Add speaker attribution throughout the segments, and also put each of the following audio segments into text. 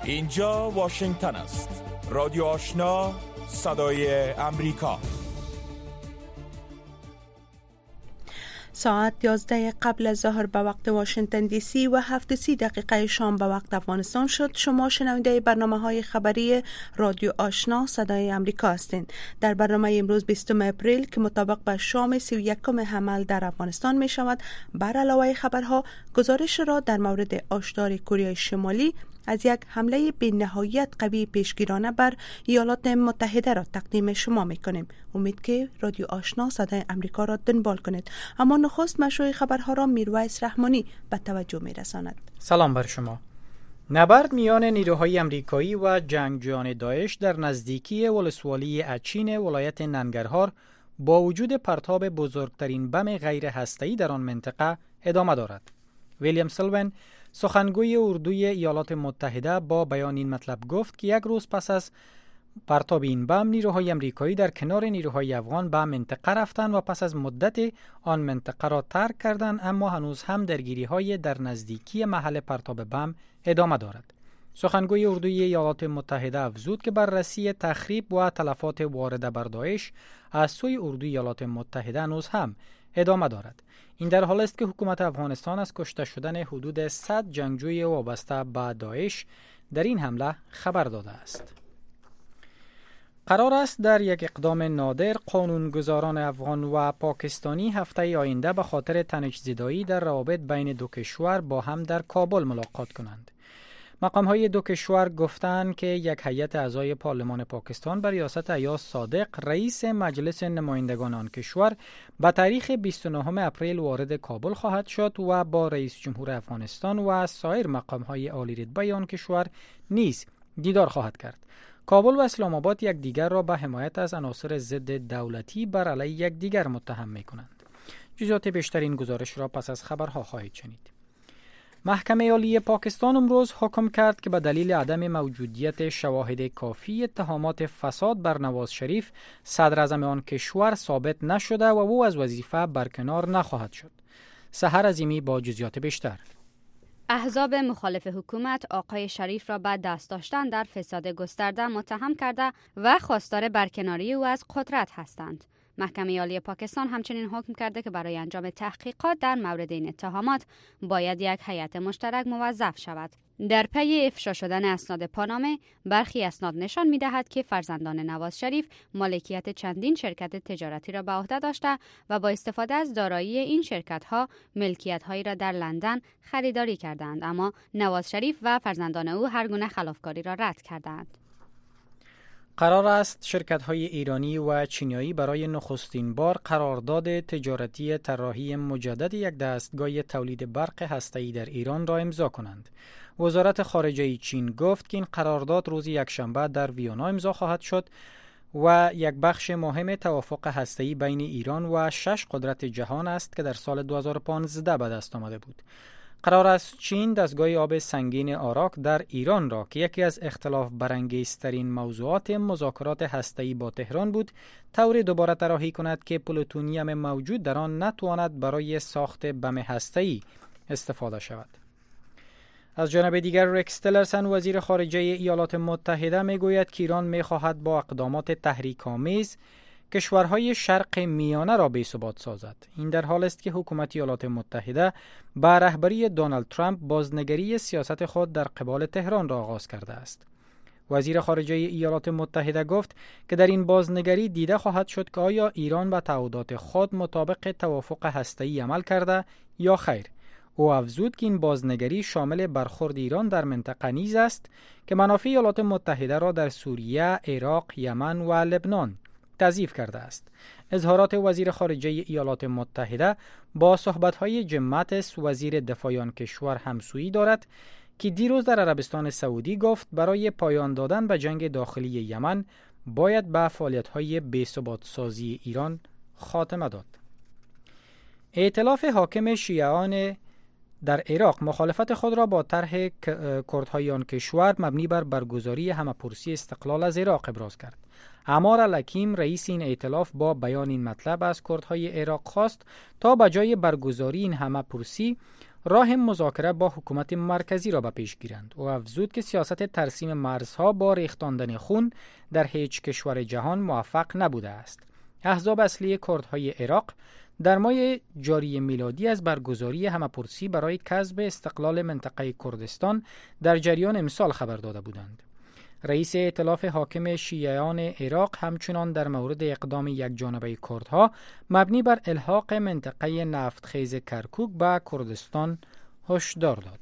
Speaker 1: اینجا واشنگتن است. رادیو آشنا، صدای امریکا.
Speaker 2: ساعت 11 قبل از ظهر به وقت واشنگتن دی سی و 7:30 شام به وقت افغانستان شد. شما شنونده برنامه‌های خبری رادیو آشنا صدای امریکا هستید. در برنامه امروز 20 اپریل که مطابق با شام 31 حمل در افغانستان می شود، بر علاوه خبرها گزارش را در مورد آشدار کره شمالی از یک حمله بی‌نهایت قوی پیشگیرانه بر ایالات متحده را تقدیم شما می‌کنیم. امید که رادیو آشنا صدای امریکا را دنبال کنید. اما نخست مشروع خبرها را میرویس رحمانی به توجه می‌رساند.
Speaker 3: سلام بر شما. نبرد میان نیروهای امریکایی و جنگجویان داعش در نزدیکی ولسوالی اچین ولایت ننگرهار با وجود پرتاب بزرگترین بم غیر هسته‌ای در آن منطقه ادامه دارد. ویلیام سلون، سخنگوی اردوی ایالات متحده، با بیان این مطلب گفت که یک روز پس از پرتاب این بم نیروهای امریکایی در کنار نیروهای افغان به منطقه رفتند و پس از مدت آن منطقه را ترک کردند، اما هنوز هم درگیری‌های در نزدیکی محل پرتاب بم ادامه دارد. سخنگوی اردوی ایالات متحده افزود که بررسی تخریب و تلفات وارده بر داعش از سوی اردوی ایالات متحده هنوز هم ادامه دارد. این در حالی است که حکومت افغانستان از کشته شدن حدود 100 جنگجوی وابسته به داعش در این حمله خبر داده است. قرار است در یک اقدام نادر قانونگذاران افغان و پاکستانی هفته آینده به خاطر تنش‌زدایی در روابط بین دو کشور با هم در کابل ملاقات کنند. مقام‌های دو کشور گفتند که یک هیئت اعضای پارلمان پاکستان بر ریاست ایاز صادق، رئیس مجلس نمایندگان آن کشور، به تاریخ 29 اپریل وارد کابل خواهد شد و با رئیس جمهور افغانستان و سایر مقام‌های عالی رتبه آن کشور نیز دیدار خواهد کرد. کابل و اسلام آباد یکدیگر را به حمایت از عناصر ضد دولتی بر علیه یکدیگر متهم می‌کنند. جزئیات بیشتر این گزارش را پس از خبرها خواهید شنید. محکمه عالی پاکستان امروز حکم کرد که به دلیل عدم موجودیت شواهد کافی اتهامات فساد بر نواز شریف، صدر اعظم آن کشور، ثابت نشده و او از وظیفه برکنار نخواهد شد. سحر عظیمی با جزئیات بیشتر.
Speaker 4: احزاب مخالف حکومت آقای شریف را به دست داشتن در فساد گسترده متهم کرده و خواستار برکناری او از قدرت هستند. محکمه عالی پاکستان همچنین حکم کرده که برای انجام تحقیقات در مورد این اتهامات باید یک هیئت مشترک موظف شود. در پی افشا شدن اسناد پانامه، برخی اسناد نشان می‌دهد که فرزندان نواز شریف مالکیت چندین شرکت تجارتی را به عهده داشته و با استفاده از دارایی این شرکت‌ها ملکیت‌هایی را در لندن خریداری کردند، اما نواز شریف و فرزندان او هر گونه خلافکاری را رد کردند.
Speaker 3: قرار است شرکت‌های ایرانی و چینیایی برای نخستین بار قرارداد تجارتی طراحی مجدد یک دستگاه تولید برق هسته‌ای در ایران را امضا کنند. وزارت خارجه چین گفت که این قرارداد روز یکشنبه در ویینا امضا خواهد شد و یک بخش مهم توافق هسته‌ای بین ایران و 6 قدرت جهان است که در سال 2015 به دست آمده بود. قرار است چین دستگاه آب سنگین آراک در ایران را که یکی از اختلاف برانگیزترین موضوعات مذاکرات هسته‌ای با تهران بود، طوری دوباره طراحی کند که پلوتونیم موجود در آن نتواند برای ساخت بم هسته‌ای استفاده شود. از جانب دیگر رکس تلرسن، وزیر خارجه ایالات متحده، میگوید که ایران میخواهد با اقدامات تحریک‌آمیز کشورهای شرق میانه را بی‌ثبات سازد. این در حال است که حکومت ایالات متحده با رهبری دونالد ترامپ بازنگری سیاست خود در قبال تهران را آغاز کرده است. وزیر خارجه ایالات متحده گفت که در این بازنگری دیده خواهد شد که آیا ایران به تعهدات خود مطابق توافق هسته‌ای عمل کرده یا خیر. او افزود که این بازنگری شامل برخورد ایران در منطقه نیز است که منافع ایالات متحده را در سوریه، عراق، یمن و لبنان تضعیف کرده است. اظهارات وزیر خارجه ایالات متحده با صحبت‌های جیم ماتیس، وزیر دفاع آن کشور، همسویی دارد که دیروز در عربستان سعودی گفت برای پایان دادن به جنگ داخلی یمن باید به فعالیت‌های بی‌ثبات سازی ایران خاتمه داد. ائتلاف حاکم شیعیان در عراق مخالفت خود را با طرح کردهای آن کشور مبنی بر برگزاری همه‌پرسی استقلال از عراق ابراز کرد. عمار الحکیم، رئیس این ائتلاف، با بیان این مطلب از کردهای عراق خواست تا به جای برگزاری این همه‌پرسی راه مذاکره با حکومت مرکزی را به پیش گیرند و افزود که سیاست ترسیم مرزها با ریختاندن خون در هیچ کشور جهان موفق نبوده است. احزاب اصلی کردهای عراق در ماه جاری میلادی از برگزاری همه‌پرسی برای کسب استقلال منطقه کردستان در جریان امسال خبر داده بودند. رئیس ائتلاف حاکم شیعیان عراق همچنان در مورد اقدام یکجانبه کردها مبنی بر الحاق منطقه نفتخیز کرکوک به کردستان هشدار داد.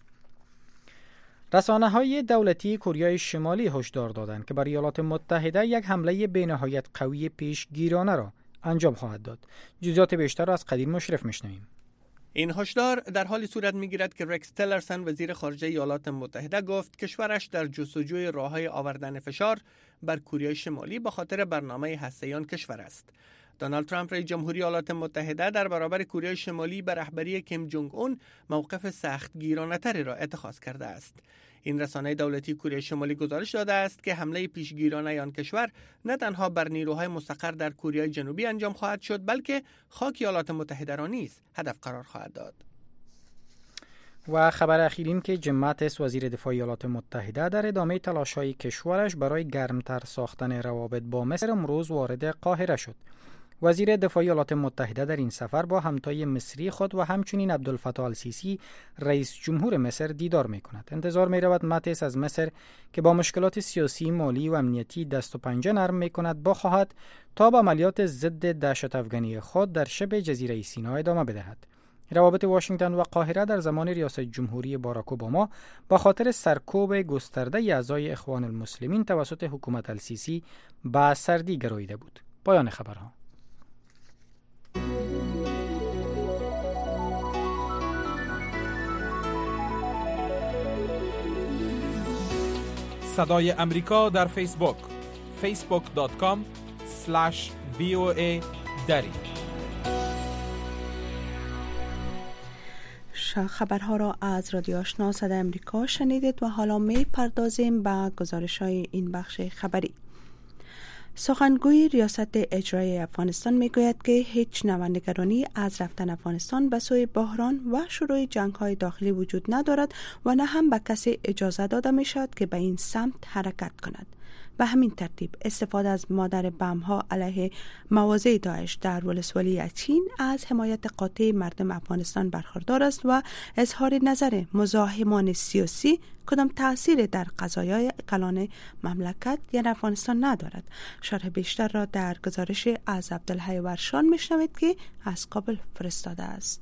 Speaker 3: رسانه‌های دولتی کره شمالی هشدار دادند که بر ایالات متحده یک حمله بی‌نهایت قوی پیشگیرانه را انجام خواهد داد. جزئیات بیشتر را از قدیر مشرف میشنویم.
Speaker 5: این هشدار در حالی صورت میگیرد که رکس تلرسن وزیر خارجه ایالات متحده گفت کشورش در جستجوی راه‌های آوردن فشار بر کره شمالی به خاطر برنامه هسته‌ای آن کشور است. دونالد ترامپ رئیس جمهوری ایالات متحده در برابر کره شمالی به رهبری کیم جونگ اون موقف سختگیرانه‌تری را اتخاذ کرده است. این رسانه دولتی کره شمالی گزارش داده است که حمله پیشگیرانه آن کشور نه تنها بر نیروهای مستقر در کره جنوبی انجام خواهد شد بلکه خاک ایالات متحده را نیز هدف قرار خواهد داد.
Speaker 3: و خبر اخیر این که جیم ماتیس وزیر دفاع ایالات متحده در ادامه تلاش‌های کشورش برای گرمتر ساختن روابط با مصر امروز وارد قاهره شد. وزیر دفاع ایالات متحده در این سفر با همتای مصری خود و همچنین عبدالفتاح السیسی رئیس جمهور مصر دیدار می‌کند. انتظار می‌رود ماتیس از مصر که با مشکلات سیاسی، مالی و امنیتی دست و پنجه نرم می‌کند بخواهد تا به عملیات ضد دهشت افغانی خود در شبه جزیره سینا ادامه بدهد. روابط واشنگتن و قاهره در زمان ریاست جمهوری باراک اوباما با خاطر سرکوب گسترده اعضای اخوان المسلمین توسط حکومت السیسی به سردی گراییده بود. پایان خبرها.
Speaker 1: صدای امریکا در فیسبوک facebook.com/VOA دری.
Speaker 2: خبرها را از رادیو آشنا صدای امریکا شنیدید و حالا می پردازیم به گزارش‌های این بخش خبری. سخنگوی ریاست اجرایی افغانستان میگوید که هیچ نوع نگرانی از رفتن افغانستان به سوی بحران و شروع جنگ‌های داخلی وجود ندارد و نه هم به کسی اجازه داده می شود که به این سمت حرکت کند. به همین ترتیب استفاده از مادر بمب‌ها علیه مواضع داعش در ولسوالی اچین از حمایت قاطع مردم افغانستان برخوردار است و اظهار نظر مزاحمان سیاسی کدام تأثیر در قضایای کلان مملکت یعنی افغانستان ندارد. شرح بیشتر را در گزارش از عبدالحی ورشان میشنوید که از کابل فرستاده است.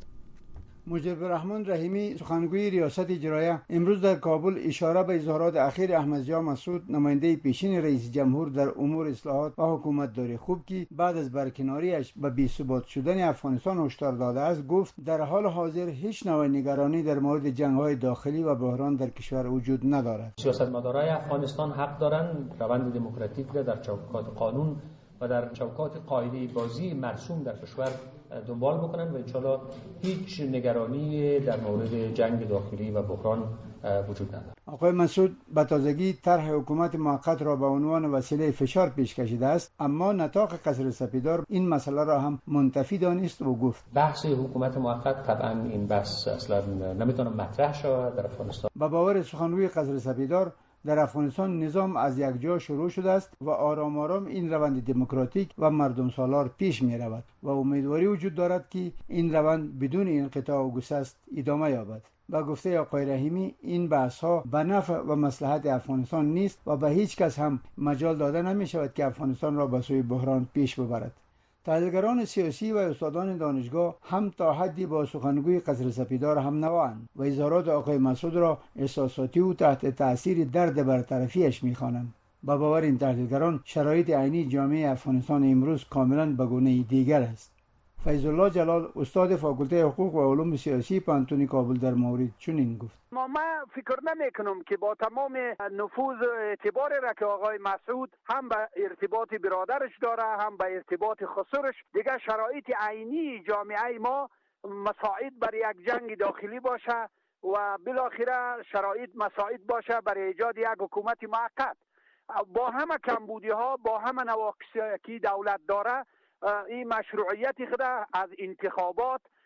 Speaker 6: مجیب الرحمن رحیمی سخنگوی ریاست اجرایی امروز در کابل اشاره به اظهارات اخیر احمدضیا مسعود نماینده پیشین رئیس جمهور در امور اصلاحات و حکومتداری خوب که بعد از برکناریش به بی‌ثبات شدن افغانستان هشدار داده است گفت در حال حاضر هیچ نوع نگرانی در مورد جنگ‌های داخلی و بحران در کشور وجود ندارد.
Speaker 7: سیاستمدارای افغانستان حق دارند روند دموکراتیک را در چوکات قانون و در چوکات قاعده بازی مرسوم در کشور دنبال بکنن و انشالله هیچ نگرانی در مورد جنگ داخلی و بحران وجود ندارد.
Speaker 6: آقای مسعود به تازگی طرح حکومت موقت را به عنوان وسیله فشار پیش کشیده است، اما نطاق قصر سپیدار این مسئله را هم منتفی دانست و گفت
Speaker 7: بحث حکومت موقت طبعا این بحث اصلا نمیتونه مطرح شود در افغانستان.
Speaker 6: با باور سخنگوی قصر سپیدار در افغانستان نظام از یک جا شروع شده است و آرام آرام این روند دموکراتیک و مردم سالار پیش می رود و امیدواری وجود دارد که این روند بدون انقطاع و گسست ادامه یابد. با گفته آقای رحیمی این بحث ها به نفع و مصلحت افغانستان نیست و به هیچ کس هم مجال داده نمی شود که افغانستان را به سوی بحران پیش ببرد. تحلیلگران سیاسی و استادان دانشگاه هم تا حدی با سخنگوی قصر سپیدار هم نواند و اظهارات آقای مسعود را احساساتی و تحت تأثیر درد برطرفیش می‌خوانند. با باور این تحلیلگران شرایط عینی جامعه افغانستان امروز کاملا به گونه دیگر است. فیض الله جلال استاد فاکولته حقوق و علوم سیاسی پانتونی کابل در مورد چنین گفت:
Speaker 8: من فکر نمیکنم که با تمام نفوذ و اعتباری را که آقای مسعود هم به ارتباط برادرش داره هم به ارتباط خسرش دیگه شرایط عینی جامعه ما مساعد برای یک جنگ داخلی باشه و بالاخره شرایط مساعد باشه برای ایجاد یک حکومت موقت. با همه کمبودی ها با همه نواقصی که دولت داره این مشروعیت خود از انتخابات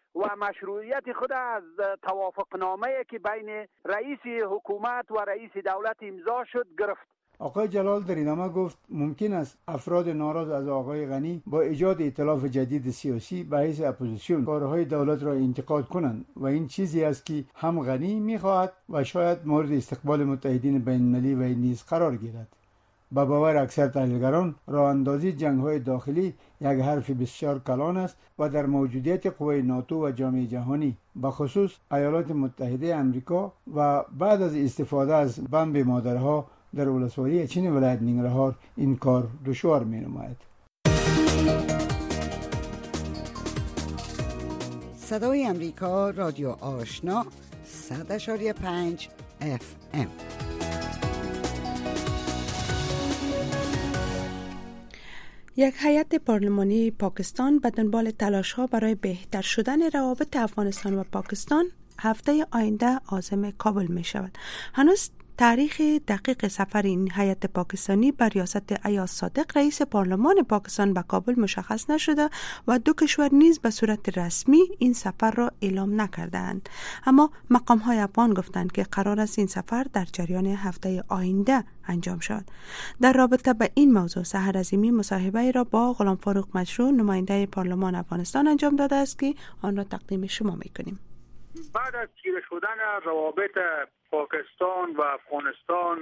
Speaker 8: و مشروعیت خود از توافقنامه که بین رئیس حکومت و رئیس دولت امضا شد گرفت.
Speaker 6: آقای جلال در ادامه گفت ممکن است افراد ناراض از آقای غنی با ایجاد ائتلاف جدید سیاسی به حیث اپوزیسیون کارهای دولت را انتقاد کنند و این چیزی است که هم غنی می‌خواهد و شاید مورد استقبال متحدین بین‌المللی و نیز قرار گیرد. با باور اکثر تحلیلگران راه اندازی جنگ‌های داخلی یک حرف بسیار کلان است و در موجودیت قوای ناتو و جامعه جهانی به خصوص ایالات متحده آمریکا و بعد از استفاده از بمب مادرها در ولسوالی چین ولایت ننگرهار این کار دشوار می‌نماید.
Speaker 9: صدای امریکا رادیو آشنا 100.5 FM.
Speaker 2: یک هیئت پارلمانی پاکستان به دنبال تلاش‌ها برای بهتر شدن روابط افغانستان و پاکستان هفته آینده عازم کابل می‌شود. هنوز تاریخ دقیق سفر این هیئت پاکستانی بر ریاست ایاز صادق رئیس پارلمان پاکستان به کابل مشخص نشده و دو کشور نیز به صورت رسمی این سفر را اعلام نکردند. اما مقام‌های افغان گفتند که قرار است این سفر در جریان هفته آینده انجام شود. در رابطه با این موضوع سحر عظیمی مصاحبه را با غلام فاروق مشروع نماینده پارلمان افغانستان انجام داده است که آن را تقدیم شما می‌کنیم.
Speaker 10: بعد از چیره شدن روابط پاکستان و افغانستان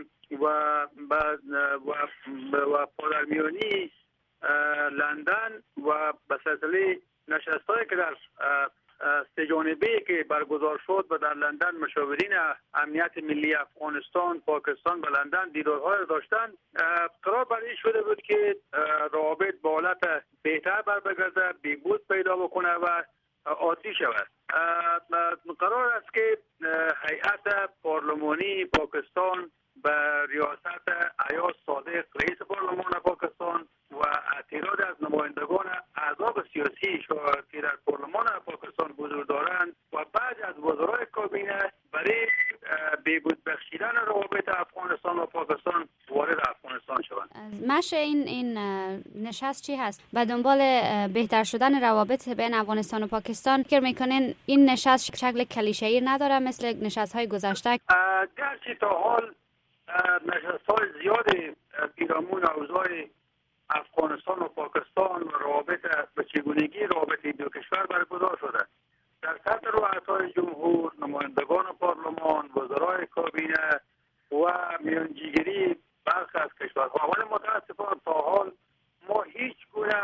Speaker 10: و پادرمیانی لندن و به سلسله نشست‌هایی که در سه جانبه که برگزار شد و در لندن مشاورین امنیت ملی افغانستان، پاکستان و لندن دیدارهای داشتند، قرار بر این شده بود که روابط به حالت بهتر برگرده، بهبود پیدا بکنه و عادی شود. قرار است که هیئت پارلمانی پاکستان به ریاست ایاز صادق رئیس پارلمان پاکستان و تعداد از نمایندگان احزاب سیاسی که در پارلمان پاکستان حضور دارند و بعضی از وزرای کابینه برای بهبود بخشیدن روابط افغانستان و پاکستان وارد افغانستان شوند.
Speaker 4: مش این نشست چی هست؟ به دنبال بهتر شدن روابط بین افغانستان و پاکستان فکر میکنین این نشست شکل کلیشه‌ای نداره مثل نشست‌های گذشته؟
Speaker 10: گرچه تا حال نشست‌های زیاد پیرامون اوضاع افغانستان و پاکستان و روابط به چگونگی روابط دو کشور برگزار شده. در سطح رؤسای جمهور، نمایندگان پارلمان، وزرای کابینه و میانجیگری برخی از کشورها، ولی متاسفانه تا حال ما هیچ گونه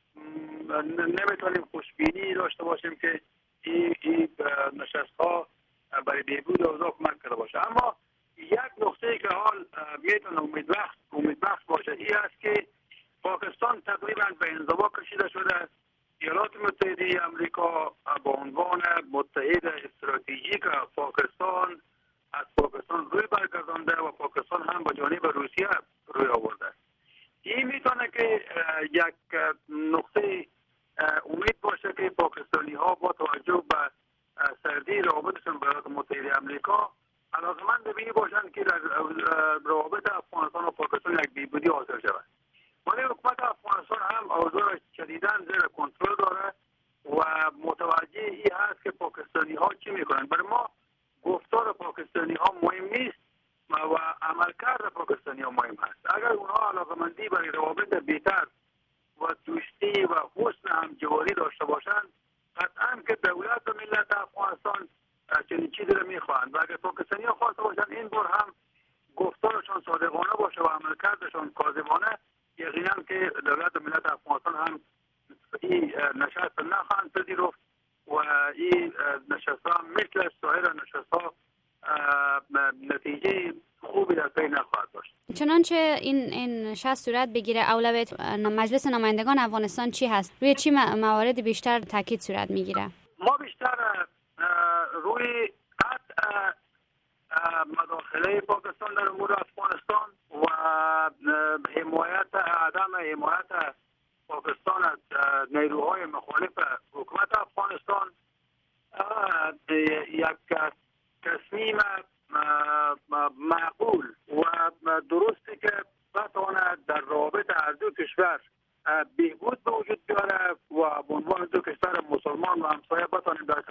Speaker 10: نمیتونیم خوشبینی داشته باشیم که این نشست‌ها برای بهبود اوضاع کمک کرده باشه. اما یک نقطه‌ای که حال میتونه امیدبخش باشه این است که پاکستان تقریبا به انزوا کشیده شده. ایالات متحده آمریکا به عنوان متحد استراتژیک پاکستان از پاکستان روی برگردانده و پاکستان هم به جانب روسیه روی آورده. این میتونه که یک نقطه امید باشه که پاکستانی ها با توجه به سردی روابطشون با ایالات متحده آمریکا علاقمند به این باشند که در روابط افغانستان و پاکستان یک بهبودی حاصل شود. ولی حکومت افغانستان هم اوضاع شدیداً زیر کنترل داره و متوجه این هست که پاکستانی ها چی میکنند. برای ما گفتار پاکستانی ها مهم نیست و عملکرد پاکستانی ها مهم هست. اگر اونها علاقمندی برای روابط بهتر و دوستی و حسن همجواری داشته باشند، قطعاً که دولت و ملت افغانستان چنین چیزی رو میخواهند و اگر پاکستانی ها خواسته باشند این بار هم گفتارشان صادقانه باشه و عملکردشان کاذبانه، یقینا که دولت و ملت افغانستان هم این نشست نخواهند پذیرفت و این نشست ها مثل سایر نشست ها نتیجه خوبی در پی نخواهد داشت.
Speaker 4: چنانچه این نشست صورت بگیره اولویت مجلس نمایندگان افغانستان چی هست؟ روی چی موارد بیشتر تاکید صورت میگیره؟
Speaker 10: ما بیشتر روی قطع مداخله پاکستان در امور افغانستان و عدم حمایت پاکستان از نیروهای مخالف حکومت افغانستان یک تصمیم معقول و درستی که بتواند در روابط از دو کشور بهبود به وجود بیاره و به عنوان دو کشور مسلمان و همسایه بتوانیم در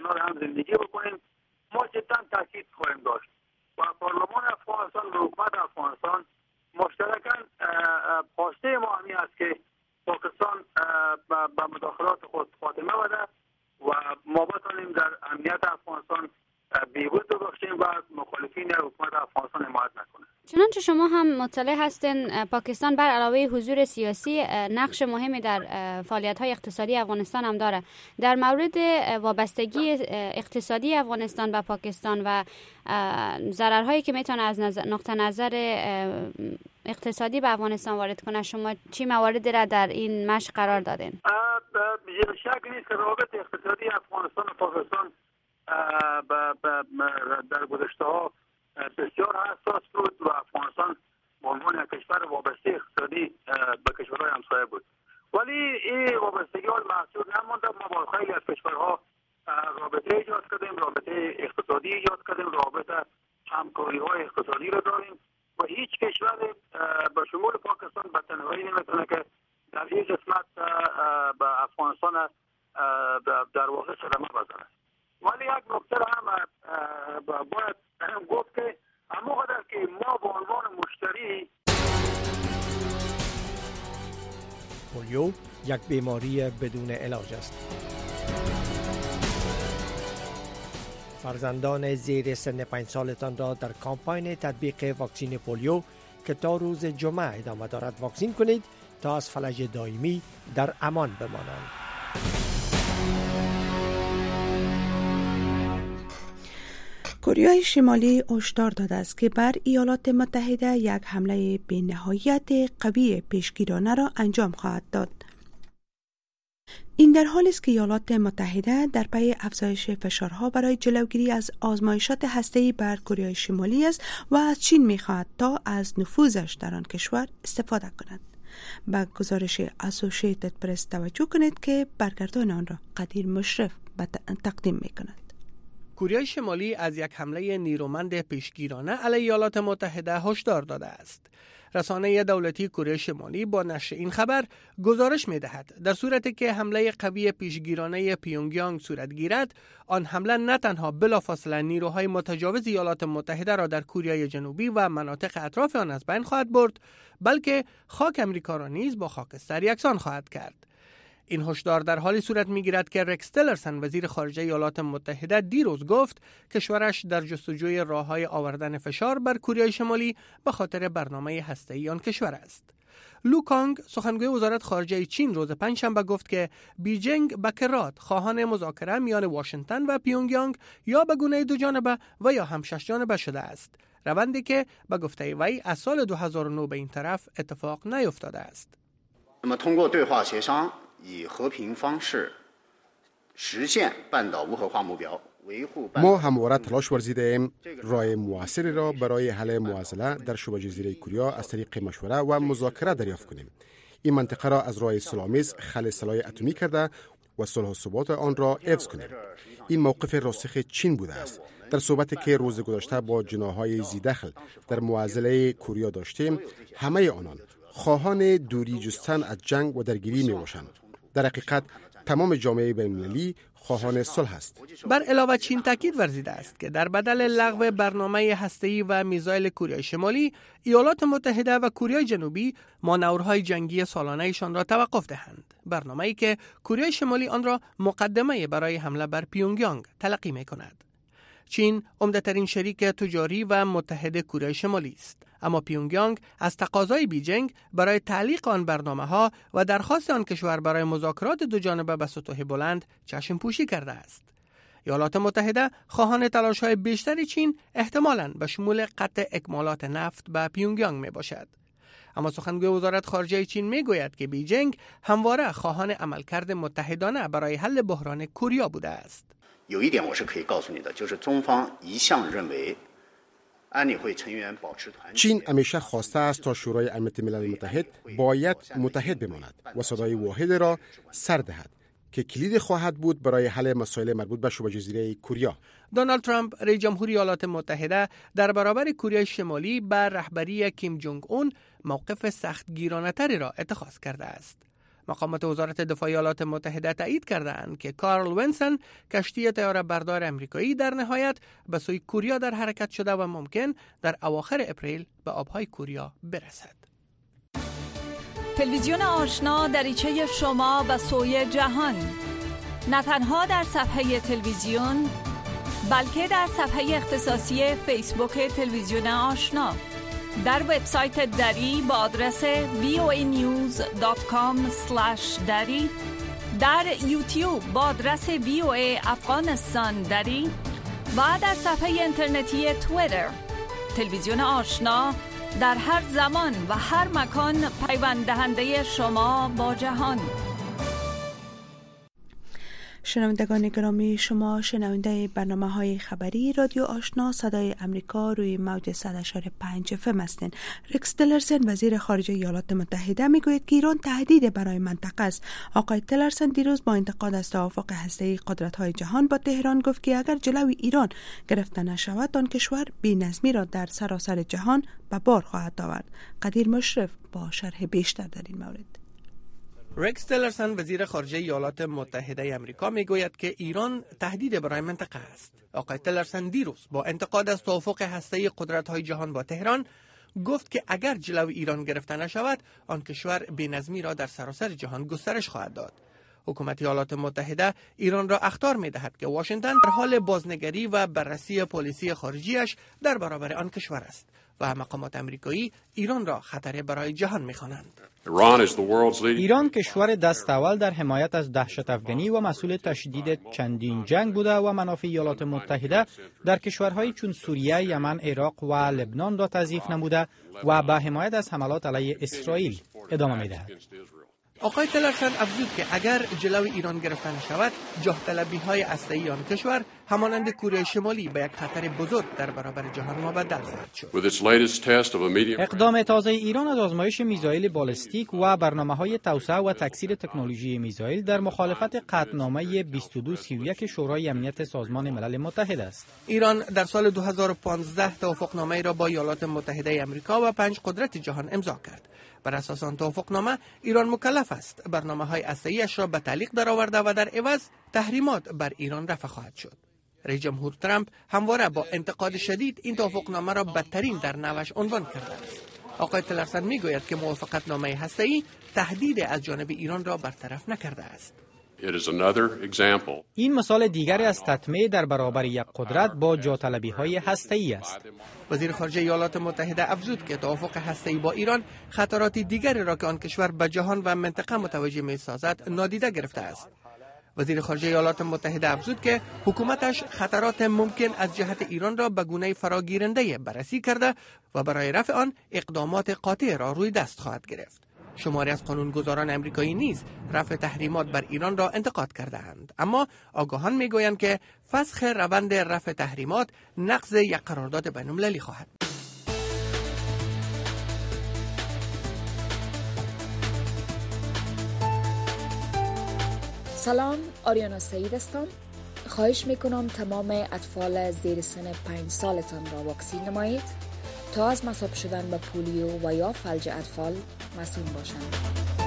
Speaker 10: تاکید خواهیم داشت و پارلمان افغانستان و حکومت افغانستان مشترکاً خواسته ما همی است که پاکستان به مداخلات خود خاتمه بده و ما بتانیم در امنیت افغانستان بیهود باشیم و مخالفین حکومت افغانستان حمایت نکنه.
Speaker 4: چنانچه شما هم مطلع هستین پاکستان بر علاوه حضور سیاسی نقش مهمی در فعالیت‌های اقتصادی افغانستان هم داره. در مورد وابستگی اقتصادی افغانستان به پاکستان و ضررهایی که میتونه از نقطه نظر اقتصادی به افغانستان وارد کنه، شما چی مواردی را در این مشق قرار دادین؟
Speaker 10: شک نیست که روابط اقتصادی افغانستان و پاکستان در گذشته ها بسیار حساس بود و افغانستان به عنوان کشور وابسته اقتصادی به کشورهای همسایه بود، ولی این وابستگی ها محصول نمانده. ما با خیلی از کشورها رابطه ایجاد کردیم، رابطه اقتصادی ایجاد کردیم، رابطه همکاری های اقتصادی را داریم و هیچ کشور به شمول پاکستان به تنهایی نمیتونه که در این قسمت به افغانستان در واقع صدمه بزنه. ولی یک نکته هم باید گفت که همونقدر که ما به عنوان مشتری
Speaker 5: پولیو یک بیماری بدون علاج است. فرزندان زیر سن 5 سالتان را در کامپاین تطبیق واکسین پولیو که تا روز جمعه ادامه دارد واکسین کنید تا از فلج دائمی در امان بمانند.
Speaker 2: کره شمالی هشدار داده است که بر ایالات متحده یک حمله بی‌نهایت قوی پیشگیرانه را انجام خواهد داد. این در حالی است که ایالات متحده در پی افزایش فشارها برای جلوگیری از آزمایشات هسته‌ای بر کره شمالی است و از چین می‌خواهد تا از نفوذش در آن کشور استفاده کند. به گزارش اسوسییتد پرس توجه کنید که برگردان آن را قدیر مشرف تقدیم می‌کند.
Speaker 5: کره شمالی از یک حمله نیرومند پیشگیرانه علیه ایالات متحده هشدار داده است. رسانه دولتی کره شمالی با نشر این خبر گزارش می‌دهد در صورتی که حمله قوی پیشگیرانه پیونگیانگ صورت گیرد، آن حمله نه تنها بلافاصله نیروهای متجاوز ایالات متحده را در کره جنوبی و مناطق اطراف آن از بین خواهد برد، بلکه خاک امریکا را نیز با خاکستر یکسان خواهد کرد. این هشدار در حالی صورت می‌گیرد که رکس تلرسن وزیر خارجه ایالات متحده دیروز گفت کشورش در جستجوی راه‌های آوردن فشار بر کره شمالی به خاطر برنامه هسته‌ای آن کشور است. لو کانگ سخنگوی وزارت خارجه چین روز پنجشنبه گفت که بیجینگ به کرات خواهان مذاکره میان واشنگتن و پیونگیانگ یا به گونه دو جانبه و یا هم شش جانبه شده است، روندی که به گفته وی از سال 2009 به این طرف اتفاق نیفتاده است.
Speaker 11: 以和平方式实现半岛无核化目标
Speaker 12: ما همواره تلاش ورزیدیم راه موثری را برای حل معضله در شبه جزیره کره از طریق مشوره و مذاکره دریافت کنیم. این منطقه را از راه سلامیز خل سلاح اتمی کرده و صلح و ثبات آن را حفظ کنیم. این موقف راسخ چین بوده است. در صحبتی که روز گذشته با جناح‌های ذی‌دخل در معضله کره داشتیم، همه آنان خواهان دوری جستن از جنگ و درگیری میباشند. در حقیقت تمام جامعه بین‌المللی خواهان صلح است.
Speaker 5: بر علاوه چین تاکید ورزیده است که در بدل لغو برنامه هسته‌ای و میزایل کره شمالی، ایالات متحده و کره جنوبی مانورهای جنگی سالانه‌شان را توقف دهند. برنامه‌ای که کره شمالی آن را مقدمه برای حمله بر پیونگیانگ تلقی می‌کند. چین عمده‌ترین شریک تجاری و متحد کره شمالی است، اما پیونگیانگ از تقاضای بیجینگ برای تعلیق آن برنامه‌ها و درخواست آن کشور برای مذاکرات دو جانبه به سطوح بلند چشم پوشی کرده است. ایالات متحده خواهان تلاش‌های بیشتری چین احتمالاً به شمول قطع اکمالات نفت به پیونگیانگ میباشد. اما سخنگوی وزارت خارجه چین میگوید که بیجینگ همواره خواهان عملکرد متحدانه برای حل بحران کره بوده است.
Speaker 11: 有一点我是可以告诉你的，就是中方一向认为
Speaker 12: چین همیشه خواسته است تا شورای امنیت ملل متحد باید متحد بماند و صدای واحد را سر دهد که کلید خواهد بود برای حل مسائل مربوط به شبه جزیره کره.
Speaker 5: دونالد ترامپ رئیس جمهوری ایالات متحده در برابر کره شمالی بر رهبری کیم جونگ اون موقف سختگیرانه‌تری را اتخاذ کرده است. مقامات وزارت دفاع ایالات متحده تایید کردند که کارل وینسن کشتی طیاره بردار آمریکایی در نهایت به سوی کوریا در حرکت شده و ممکن در اواخر اپریل به آبهای کوریا برسد.
Speaker 13: تلویزیون آشنا دریچه شما به سوی جهان، نه تنها در صفحه تلویزیون بلکه در صفحه اختصاصی فیسبوک تلویزیون آشنا، در وبسایت دری با آدرس voanews.com/dari، در یوتیوب با آدرس VOA افغانستان دری و در صفحه اینترنتی توییتر. تلویزیون آشنا در هر زمان و هر مکان پیوند دهنده شما با جهان.
Speaker 2: شنوندگان گرامی، شما شنونده برنامه‌های خبری رادیو آشنا صدای امریکا روی موج 100.5 FM هستند. رکس تلرسن وزیر خارجه ایالات متحده میگوید که ایران تهدید برای منطقه است. آقای تلرسن دیروز با انتقاد از توافق هسته‌ای قدرت‌های جهان با تهران گفت که اگر جلوی ایران گرفته نشود آن کشور بی‌نظمی را در سراسر جهان به بار خواهد آورد. قدیر مشرف با شرح بیشتر در این مورد.
Speaker 5: رکس تلرسن وزیر خارجه ایالات متحده آمریکا میگوید که ایران تهدید برای منطقه است. آقای تلرسن دیروز با انتقاد از توافق هسته‌ای قدرت‌های جهان با تهران گفت که اگر جلوی ایران گرفته نشود آن کشور بی‌نظمی را در سراسر جهان گسترش خواهد داد. حکومت ایالات متحده ایران را اخطار می‌دهد که واشنگتن در حال بازنگری و بررسی پالیسی خارجیش در برابر آن کشور است و مقامات آمریکایی ایران را خطر برای جهان می‌خوانند.
Speaker 3: ایران کشور دست اول در حمایت از دهشت افغانی و مسئول تشدید چندین جنگ بوده و منافع ایالات متحده در کشورهای چون سوریه، یمن، عراق و لبنان را تضعیف نموده و به حمایت از حملات علیه اسرائیل ادامه می‌دهد.
Speaker 5: آقای تلرسن افزود که اگر جلوی ایران گرفته نشود، جاه طلبی‌های هسته‌ای آن کشور همانند کره شمالی به یک خطر بزرگ در برابر جهان مبدل خواهد شد.
Speaker 3: اقدام تازه ایران از آزمایش میزایل بالستیک و برنامه‌های توسعه و تکثیر تکنولوژی میزایل در مخالفت قطعنامه 2231 شورای امنیت سازمان ملل متحد است.
Speaker 5: ایران در سال 2015 توافقنامه‌ای را با ایالات متحده آمریکا و 5 قدرت جهان امضا کرد. بر اساس آن توافقنامه ایران مکلف است برنامه‌های هسته‌ای‌اش را به تعلیق درآورده و در عوض تحریمات بر ایران رفع خواهد شد. رئیس جمهور ترامپ همواره با انتقاد شدید این توافقنامه را بدترین در نوش عنوان کرده است. آقای تلرسن میگوید که موافقتنامه هسته‌ای تهدید از جانب ایران را برطرف نکرده است.
Speaker 3: این مثال دیگری از تطمیع در برابر یک قدرت با جاطلبی‌های هسته‌ای است.
Speaker 5: وزیر خارجه ایالات متحده افزود که توافق هسته‌ای با ایران خطرات دیگری را که آن کشور به جهان و منطقه متوجه می‌سازد نادیده گرفته است. وزیر خارجه ایالات متحده افزود که حکومتش خطرات ممکن از جهت ایران را به گونه فراگیرنده بررسی کرده و برای رفع آن اقدامات قاطع را روی دست خواهد گرفت. شماری از قانونگذاران امریکایی نیز رفع تحریمات بر ایران را انتقاد کرده‌اند، اما آگاهان میگویند که فسخ روند رفع تحریمات نقض یک قرارداد بین‌المللی خواهد.
Speaker 14: سلام، آریانا سعید هستم. خواهش میکنم تمام اطفال زیر سن 5 سالتان را واکسین نمایید تا از مصاب شدن به پولیو و یا فلج اطفال مسئول باشند.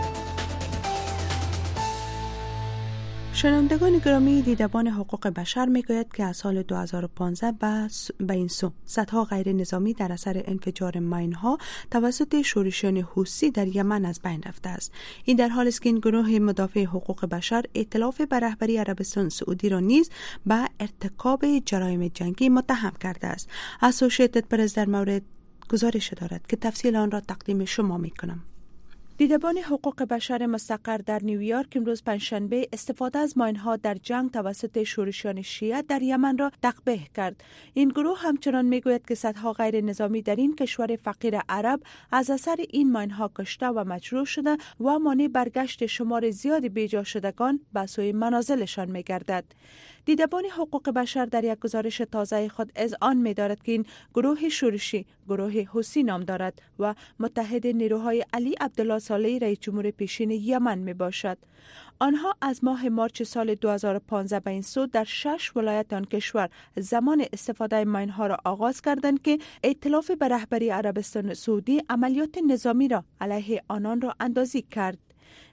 Speaker 2: شنوندگان گرامی، دیدبان حقوق بشر میگوید که از سال 2015 به این سو صدها غیر نظامی در اثر انفجار ماین‌ها توسط شورشیان حوثی در یمن از بین رفته است. این در حالی است که این گروه مدافع حقوق بشر ائتلاف به رهبری عربستان سعودی را نیز به ارتکاب جرایم جنگی متهم کرده است. اسوسییتد پرس در مورد گزارش دارد که تفصیل آن را تقدیم شما میکنم. دیدبان حقوق بشر مستقر در نیویورک امروز پنجشنبه استفاده از ماین‌ها در جنگ توسط شورشیان شیعه در یمن را تقبیح کرد. این گروه همچنان میگوید که صدها غیر نظامی در این کشور فقیر عرب از اثر این ماین‌ها کشته و مجروح شده و مانع برگشت شمار زیادی بیجا شدگان به سوی منازلشان میگردد. دیدبان حقوق بشر در یک گزارش تازه خود اذعان می‌دارد که این گروه شورشی گروه حوثی نام دارد و متحد نیروهای علی عبدالله صالحی رئیس جمهور پیشین یمن میباشد. آنها از ماه مارچ سال 2015 به این سو در 6 ولایت آن کشور زمان استفاده ماین‌ها را آغاز کردند که ائتلاف به رهبری عربستان سعودی عملیات نظامی را علیه آنان را اندازی کرد.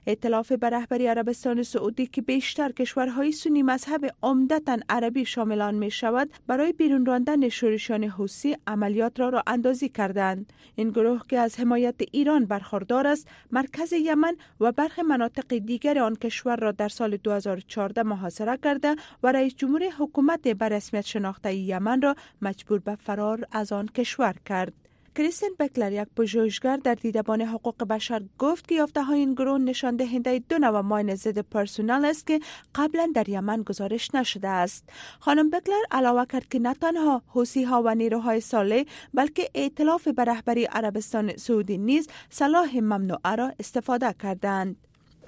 Speaker 2: ائتلاف به رهبری عربستان سعودی که بیشتر کشورهای سنی مذهب عمدتاً عربی شامل آن می شود، برای بیرون راندن شورشیان حوثی عملیات را اندازی کردند. این گروه که از حمایت ایران برخوردار است، مرکز یمن و برخی مناطق دیگر آن کشور را در سال 2014 محاصره کرده و رئیس جمهور حکومت به رسمیت شناخته یمن را مجبور به فرار از آن کشور کرد. کریستین بکلر، یک پژوهشگر در دیدبان حقوق بشر، گفت که یافته‌های این گروه نشان دهنده دو نوع ماین ضد پرسونل است که قبلا در یمن گزارش نشده است. خانم بکلر علاوه کرد که نه تنها حوثی‌ها و نیروهای صالح، بلکه ائتلاف به رهبری عربستان سعودی نیز سلاح ممنوعه را استفاده کردند.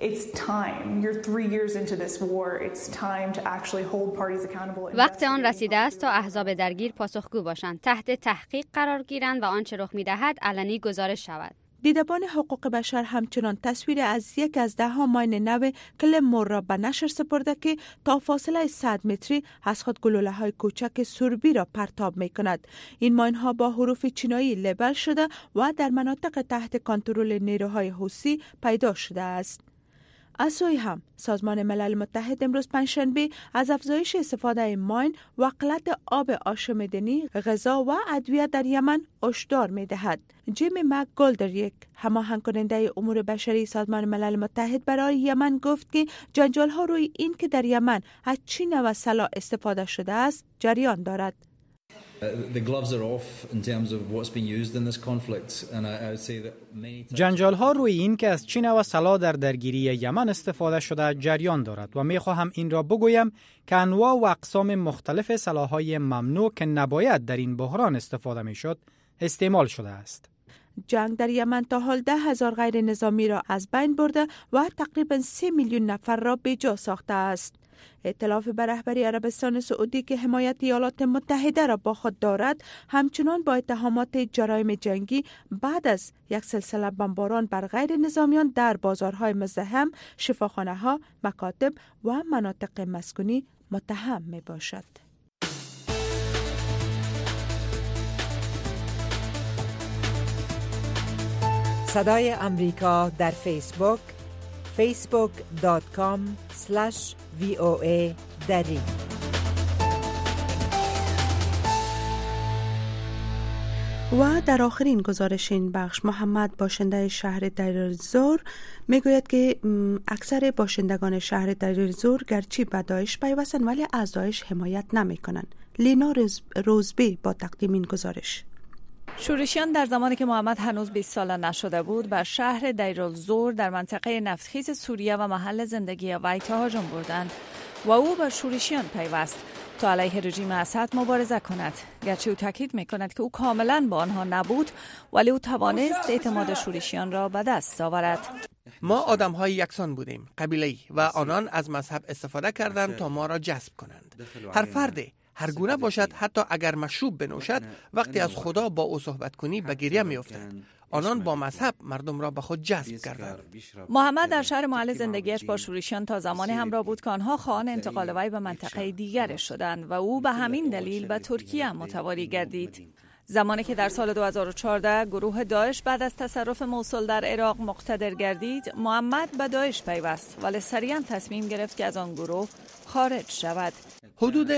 Speaker 4: وقت آن رسیده است تا احزاب درگیر پاسخگو باشند، تحت تحقیق قرار گیرند و آنچه رخ می‌دهد علنی گزارش شود.
Speaker 2: دیدبان حقوق بشر همچنان تصویر از یک از 10 ماین نو کلمور را به نشر سپرده که تا فاصله 100 متری از خود گلوله‌های کوچک سربی را پرتاب می‌کند. این ماین‌ها با حروف چینایی لیبل شده و در مناطق تحت کنترل نیروهای حوثی پیدا شده است. از سوی هم سازمان ملل متحد امروز پنجشنبه از افزایش استفاده ماین و قلت آب آشامیدنی، غذا و ادویه در یمن هشدار می‌دهد. جیمی مک گولدریک، هماهنگ کننده امور بشری سازمان ملل متحد برای یمن، گفت که جنجال‌ها روی این که در یمن از چه نوع سلاح استفاده شده است جریان دارد.
Speaker 3: جنجال ها روی این که از چین و سلاح در درگیری یمن استفاده شده جریان دارد و می خواهم این را بگویم که انواع و اقسام مختلف سلاح های ممنوع که نباید در این بحران استفاده می شد استعمال شده است.
Speaker 2: جنگ در یمن تا حال 10,000 غیر نظامی را از بین برده و تقریبا 3 میلیون نفر را بی‌جا ساخته است. ائتلاف به رهبری عربستان سعودی که حمایت ایالات متحده را با خود دارد، همچنان با اتهامات جرایم جنگی بعد از یک سلسله بمباران بر غیر نظامیان در بازارهای مزدحم، شفاخانه‌ها، مکاتب و مناطق مسکونی متهم می باشد.
Speaker 15: صدای امریکا در فیسبوک facebook.com/VOA دری.
Speaker 2: و در آخرین گزارش این بخش، محمد باشنده شهر دیر الزور میگوید که اکثر باشندگان شهر دیر الزور گرچه به داعش پیوستند ولی از داعش حمایت نمی کنند. لینا روزبی با تقدیم این گزارش.
Speaker 13: شورشیان در زمانی که محمد هنوز 20 ساله نشده بود بر شهر دیر الزور در منطقه نفتخیز سوریه و محل زندگی وی تهاجم بردند و او به شورشیان پیوست تا علیه رژیم اسد مبارزه کند. گرچه او تاکید می‌کند که او کاملا با آنها نبود ولی او توانست اعتماد شورشیان را به دست آورد.
Speaker 5: ما آدم‌های یکسان بودیم، قبیله‌ای، و آنان از مذهب استفاده کردند تا ما را جذب کنند. هر فردی هر گونه باشد، حتی اگر مشروب بنوشد، وقتی از خدا با او صحبت کنی به گریه می‌افتد. آنان با مذهب مردم را به خود جذب کردند.
Speaker 13: محمد در شهر محل زندگیش با شورشیان تا زمانی همراه بود که آنها خواهان انتقال وی به منطقه دیگر شدند و او به همین دلیل به ترکیه متواری گردید. زمانی که در سال 2014 گروه داعش بعد از تصرف موصل در عراق مقتدر گردید، محمد به داعش پیوست ولی سریعا تصمیم گرفت که از آن گروه خارج شود.
Speaker 5: حدود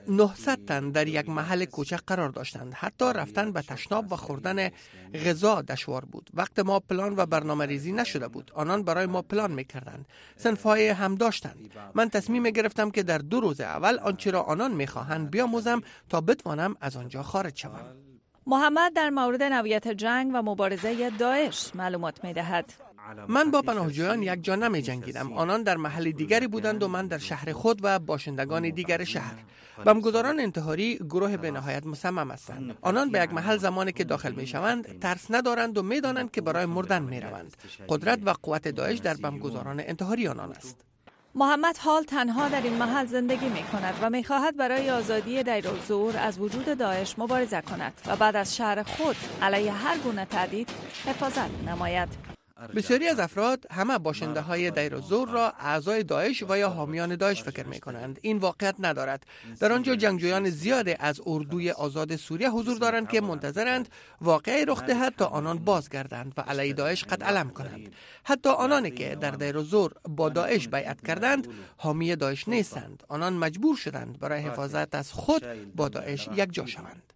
Speaker 5: 900 تن در یک محل کوچک قرار داشتند. حتی رفتن به تشناب و خوردن غذا دشوار بود. وقت ما پلان و برنامه ریزی نشده بود. آنان برای ما پلان میکردند. صنف‌های هم داشتند. من تصمیم گرفتم که در 2 روز اول آنچه را آنان میخواهند بیاموزم تا بتوانم از آنجا خارج شوم.
Speaker 13: محمد در مورد نوعیت جنگ و مبارزه داعش معلومات میدهد.
Speaker 5: من با پناهجویان یک جا نمی جنگیدم. آنان در محل دیگری بودند و من در شهر خود و باشندگان دیگر شهر. بمبگذاران انتحاری گروه به نهایت مصمم هستند. آنان به یک محل زمانی که داخل می شوند ترس ندارند و می دانند که برای مردن می روند. قدرت و قوت داعش در بمبگذاران انتحاری آنان است.
Speaker 13: محمد حال تنها در این محل زندگی می کند و می خواهد برای آزادی دیر الزور از وجود داعش مبارزه کند و بعد از شهر خود علیه هر گونه تهدید حفاظت نماید.
Speaker 5: بسیاری از افراد همه باشنده های دیر الزور را اعضای داعش و یا حامیان داعش فکر می کنند. این واقعیت ندارد. در آنجا جنگجویان زیادی از اردوی آزاد سوریه حضور دارند که منتظرند واقعی رخ دهد تا آنان بازگردند و علیه داعش قد علم کنند. حتی آنانی که در دیر الزور با داعش بیعت کردند حامی داعش نیستند. آنان مجبور شدند برای حفاظت از خود با داعش یکجا شوند.